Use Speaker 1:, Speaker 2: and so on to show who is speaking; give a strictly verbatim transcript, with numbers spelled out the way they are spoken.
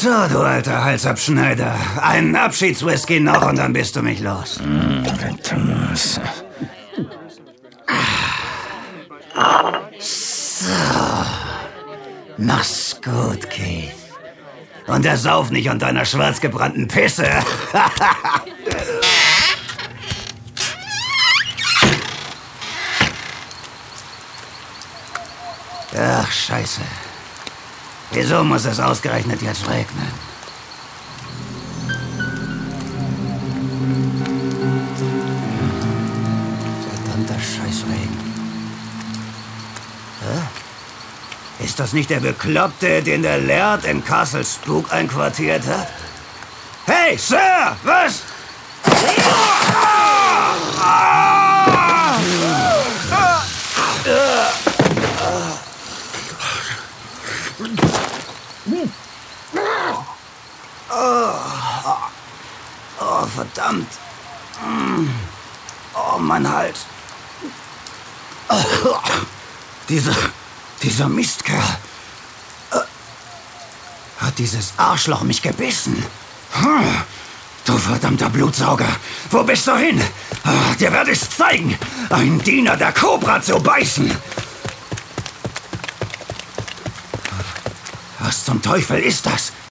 Speaker 1: So, du alter Halsabschneider. Einen Abschiedswhisky noch und dann bist du mich los.
Speaker 2: Mm, Thomas.
Speaker 1: So. Mach's gut, Keith. Und er sauf nicht an deiner schwarzgebrannten Pisse. Ach, scheiße. Wieso muss es ausgerechnet jetzt regnen? Verdammter Scheißregen. Hä? Ist das nicht der Bekloppte, den der Laird in Castle Spook einquartiert hat? Hey, Sir! Was? Oh, verdammt. Oh, mein Hals. Dieser, dieser Mistkerl. Hat dieses Arschloch mich gebissen? Du verdammter Blutsauger. Wo bist du hin? Dir werde ich's zeigen. Ein Diener der Kobra zu beißen. Was zum Teufel ist das?